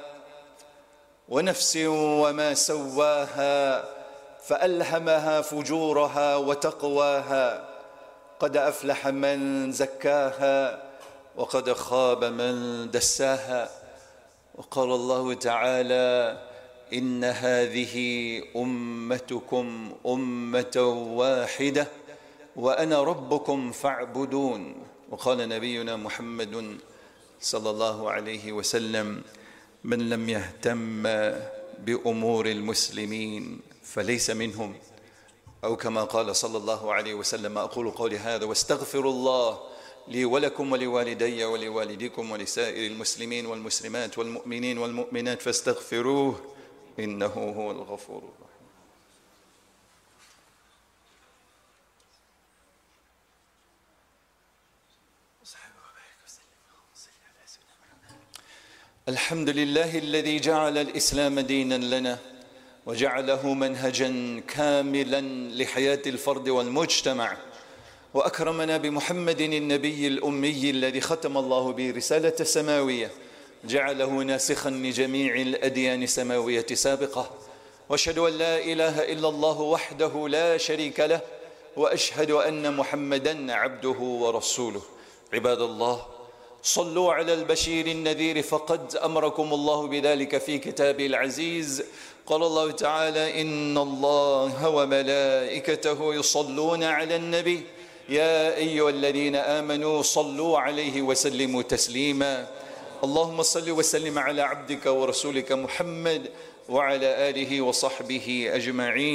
ونفس وما سواها فألهمها فجورها وتقواها قد أفلح من زكاها وقد خاب من دساها. وقال الله تعالى: إن هذه أمتكم أمة واحدة وأنا ربكم فاعبدون. وقال نبينا محمد صلى الله عليه وسلم: من لم يهتم بأمور المسلمين فليس منهم، أو كما قال صلى الله عليه وسلم: أقول قولي هذا واستغفر الله لي ولكم ولوالدي ولوالديكم ولسائر المسلمين والمسلمات والمؤمنين والمؤمنات فاستغفروه إنه هو الغفور الرحيم. الحمد لله الذي جعل الإسلام دينا لنا وجعله منهجا كاملا لحياة الفرد والمجتمع، وأكرمنا بمحمد النبي الأمي الذي ختم الله به رسالة سماوية جعله ناسخا لجميع الأديان السماوية سابقة. وأشهد أن لا إله إلا الله وحده لا شريك له، وأشهد أن محمدا عبده ورسوله. عباد الله، صلوا على البشير النذير، فقد أمركم الله بذلك في كتابه العزيز. قال الله تعالى: إن الله وملائكته يصلون على النبي يا أيها الذين آمنوا صلوا عليه وسلموا تسليما. اللهم صل وسلم على عبدك ورسولك محمد وعلى آله وصحبه أجمعين.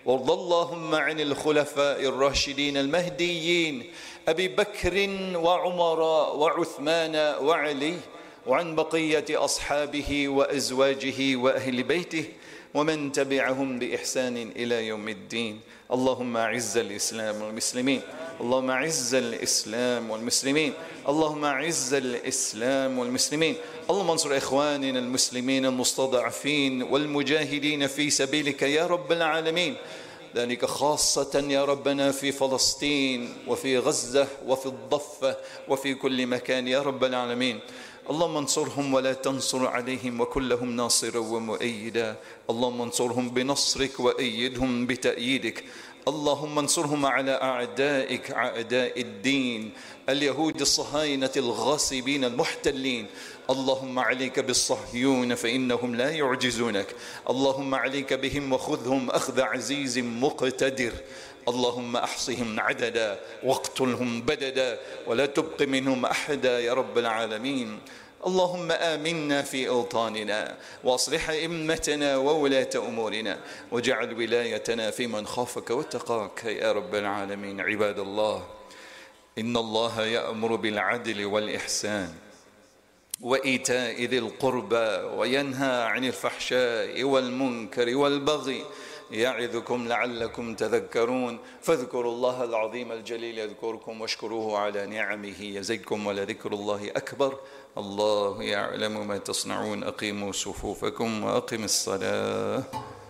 وارض اللهم عن الخلفاء الراشدين المهديين أبي بكر وعمر وعثمان وعلي، وعن بقية أصحابه وأزواجه وأهل بيته ومن تبعهم بإحسان إلى يوم الدين. اللهم أعز الإسلام والمسلمين، اللهم أعز الإسلام والمسلمين، اللهم أعز الإسلام والمسلمين. اللهم انصر إخواننا المسلمين المستضعفين والمجاهدين في سبيلك يا رب العالمين، ذلك خاصة يا ربنا في فلسطين وفي غزة وفي الضفة وفي كل مكان يا رب العالمين. اللهم انصرهم ولا تنصر عليهم وكن لهم ناصرا ومؤيدا. اللهم انصرهم بنصرك وأيدهم بتأييدك. اللهم انصرهم على أعدائك أعداء الدين، اليهود الصهاينة الغاصبين المحتلين. اللهم عليك بالصهيون فإنهم لا يعجزونك، اللهم عليك بهم وخذهم أخذ عزيز مقتدر. اللهم أحصهم عددا واقتلهم بددا ولا تبق منهم أحدا يا رب العالمين. اللهم آمنا في أوطاننا وأصلح أئمتنا وولاة أمورنا واجعل ولايتنا في من خافك واتقاك يا رب العالمين. عباد الله، إن الله يأمر بالعدل والإحسان وإيتاء ذي القربى وينهى عن الفحشاء والمنكر والبغي يعظكم لعلكم تذكرون. فاذكروا الله العظيم الجليل يذكركم واشكروه على نعمه يزدكم ولذكر الله أكبر. الله يعلم ما تصنعون. أقيموا صفوفكم وأقم الصلاة.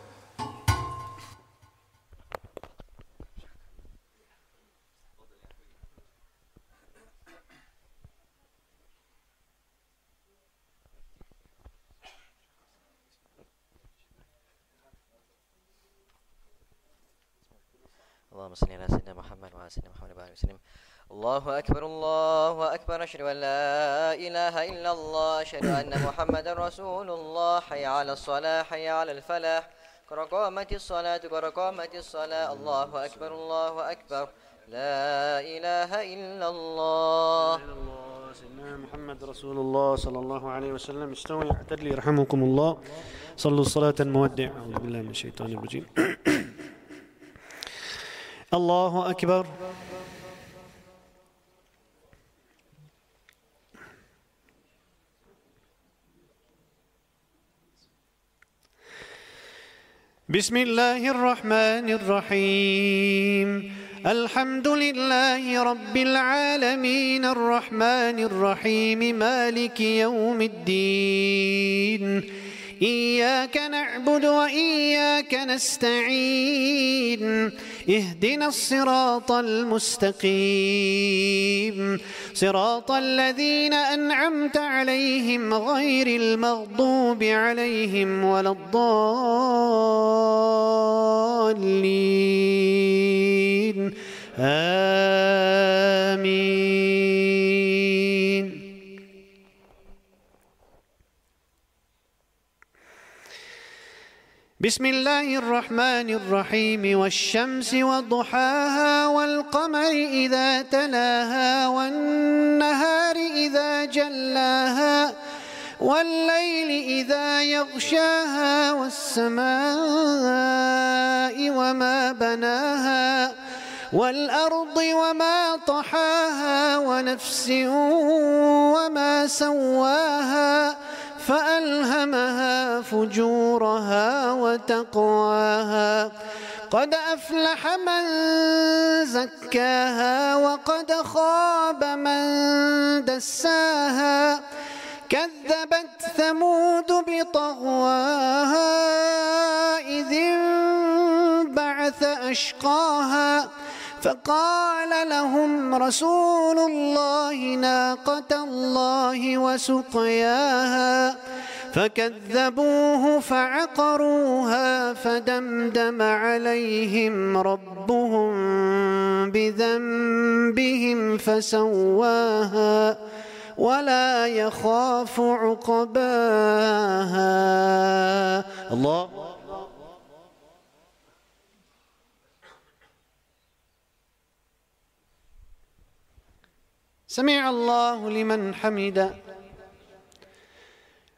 اللهم صل على سيدنا محمد وعلى سيدنا محمد وعلى وسلم. الله أكبر الله أكبر، أشهد أن لا إله إلا الله، أشهد أن محمدا رسول الله. حي على الصلاة حي على الفلاح، قد قامت الصلاة قد قامت الصلاة. الله أكبر الله أكبر، لا إله إلا الله. سيدنا محمد رسول الله صلى الله عليه وسلم. استوي اعتدلوا يرحمكم الله. صلوا الصلاة المودع. أعوذ بالله من الشيطان الرجيم. الله أكبر. بسم الله الرحمن الرحيم. الحمد لله رب العالمين الرحمن الرحيم مالك يوم الدين. إياك نعبد وإياك نستعين. اهدنا الصراط المستقيم، صراط الذين أنعمت عليهم غير المغضوب عليهم ولا الضالين. آمين. بسم الله الرحمن الرحيم. والشمس وضحاها والقمر إذا تلاها والنهار إذا جلاها والليل إذا يغشاها والسماء وما بناها والأرض وما طحاها ونفس وما سواها فألهمها فجورها وتقواها. قد أفلح من زكاها وقد خاب من دساها. كذبت ثمود بطغواها إذ انبعث أشقاها فقال لهم رسول الله ناقة الله وسقياها فكذبوه فعقروها فدمدم عليهم ربهم بذنبهم فسواها ولا يخاف عقباها. الله. سمع الله لمن حمده.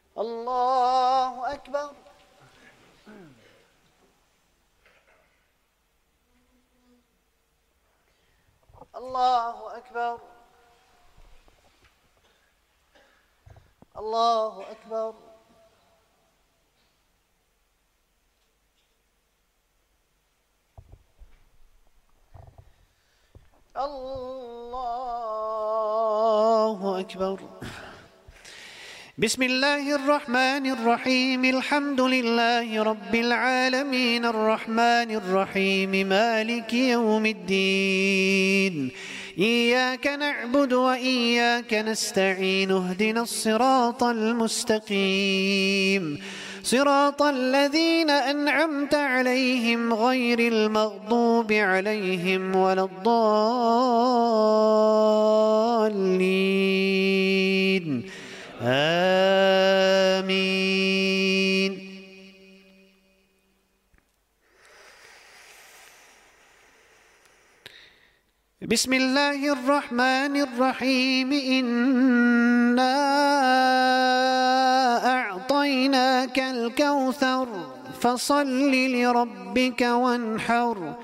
الله أكبر. الله أكبر الله أكبر الله أكبر. بسم الله الرحمن الرحيم. الحمد لله رب العالمين الرحمن الرحيم مالك يوم الدين. إياك نعبد وإياك نستعين. اهدنا الصراط المستقيم صراط الذين أنعمت عليهم غير المغضوب عليهم ولا الضالين. آمين. بسم الله الرحمن الرحيم. إنا أعطيناك الكوثر فصل لربك وانحر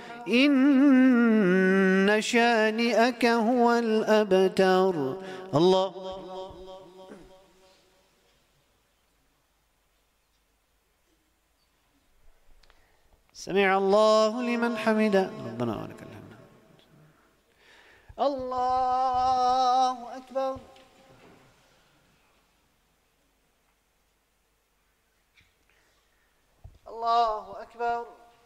إن شانئك هو الأبتر. الله سمع الله لمن حمده. ربنا ولك الحمد. الله أكبر. الله أكبر.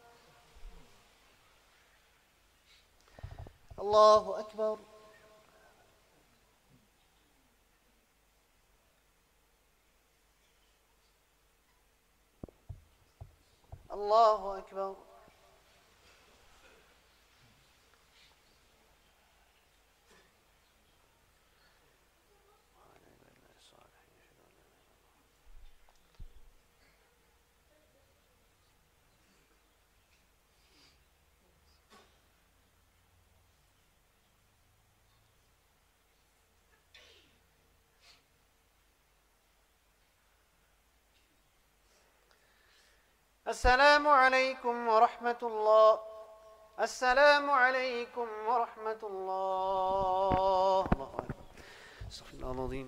الله أكبر. الله أكبر. السلام عليكم ورحمة الله. السلام عليكم ورحمة الله. الله أكبر. استغفر الله العظيم.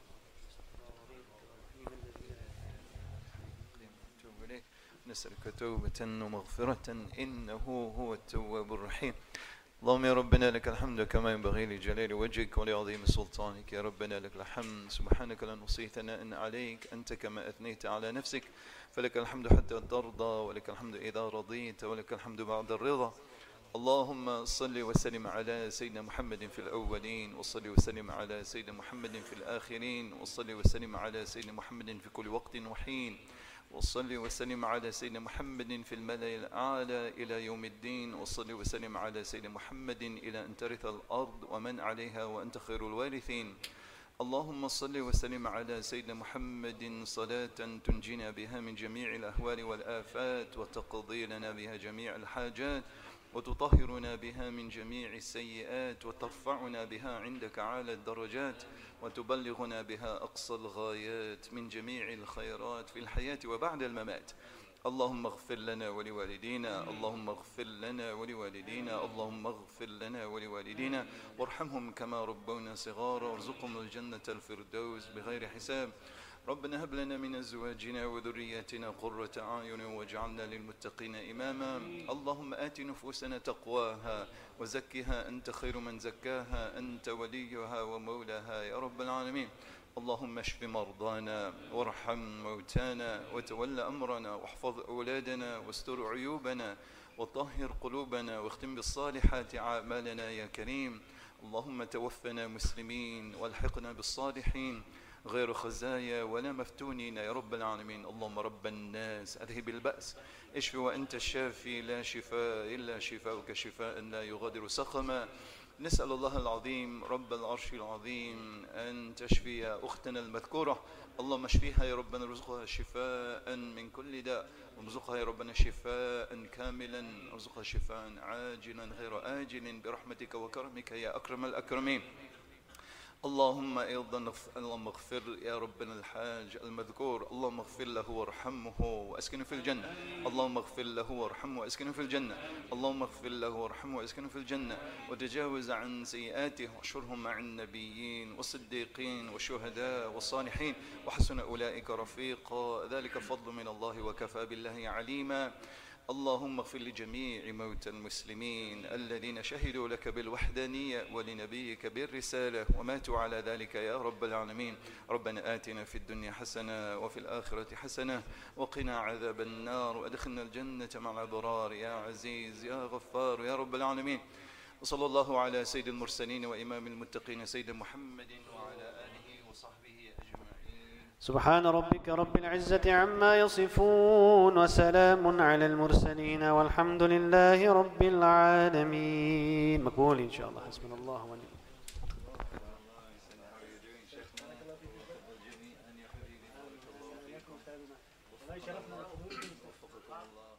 نسألك توبة ومغفرة إنه هو التواب الرحيم. اللهم يا ربنا لك الحمد كما ينبغي لجلال وجهك ولعظيم سلطانك. يا ربنا لك الحمد سبحانك لا نحصي ثناء عليك أنت كما أثنيت على نفسك. فلك الحمد حتى ترضى ولك الحمد إذا رضيت ولك الحمد بعد الرضا. اللهم صل وسلم على سيدنا محمد في الأولين وصل وسلم على سيدنا محمد في الآخرين وصل وسلم على سيدنا محمد في كل وقت وحين وصل وسلم على سيدنا محمد في الملأ الأعلى إلى يوم الدين وصل وسلم على سيدنا محمد إلى أن ترث الأرض ومن عليها وأنت خير الوارثين. اللهم صل وسلم على سيدنا محمد صلاة تنجينا بها من جميع الأهوال والآفات وتقضي لنا بها جميع الحاجات وتطهرنا بها من جميع السيئات وترفعنا بها عندك أعلى الدرجات وتبلغنا بها أقصى الغايات من جميع الخيرات في الحياة وبعد الممات. اللهم اغفر لنا ولوالدينا. اللهم اغفر لنا ولوالدينا. اللهم اغفر لنا ولوالدينا وارحمهم كما ربونا صغارا وارزقهم الجنة الفردوس بغير حساب. ربنا هب لنا من أزواجنا وذرياتنا قرة أعين واجعلنا للمتقين إماما. اللهم آت نفوسنا تقواها وزكها أنت خير من زكاها أنت وليها ومولاها يا رب العالمين. اللهم اشف مرضانا وارحم موتانا وتول أمرنا واحفظ أولادنا واستر عيوبنا وطهر قلوبنا واختم بالصالحات أعمالنا يا كريم. اللهم توفنا مسلمين والحقنا بالصالحين غير خزايا ولا مفتونين يا رب العالمين. اللهم رب الناس أذهب البأس اشف وأنت الشافي لا شفاء إلا شفاؤك شفاء لا يغادر سقما. نسأل الله العظيم رب العرش العظيم أن تشفي أختنا المذكورة. اللهم اشفيها يا ربنا ارزقها شفاء من كل داء وارزقها يا ربنا شفاء كاملا ارزقها شفاء عاجلا غير آجل برحمتك وكرمك يا أكرم الأكرمين. اللهم أيضا اللهم اغفر يا ربنا الحاج المذكور، اللهم اغفر له وارحمه وأسكنه في الجنة. اللهم اغفر له وارحمه وأسكنه في الجنة. اللهم اغفر له وارحمه وأسكنه في الجنة، وتجاوز عن سيئاته واحشرهم مع النبيين والصديقين والشهداء والصالحين وحسن أولئك رفيقا، ذلك فضل من الله وكفى بالله عليما. اللهم اغفر لجميع موتى المسلمين الذين شهدوا لك بالوحدانية ولنبيك بالرسالة وماتوا على ذلك يا رب العالمين. ربنا آتنا في الدنيا حسنة وفي الآخرة حسنة وقنا عذاب النار وأدخلنا الجنة مع الأبرار يا عزيز يا غفار يا رب العالمين. وصلى الله على سيد المرسلين وإمام المتقين سيد محمد وعلى آله وصحبه أجمعين. سبحان ربك رب العزة عما يصفون وسلام على المرسلين والحمد لله رب العالمين. مقبول إن شاء الله. حسبنا الله ونعم جميعا يا حبيبي بارك الله فيكم.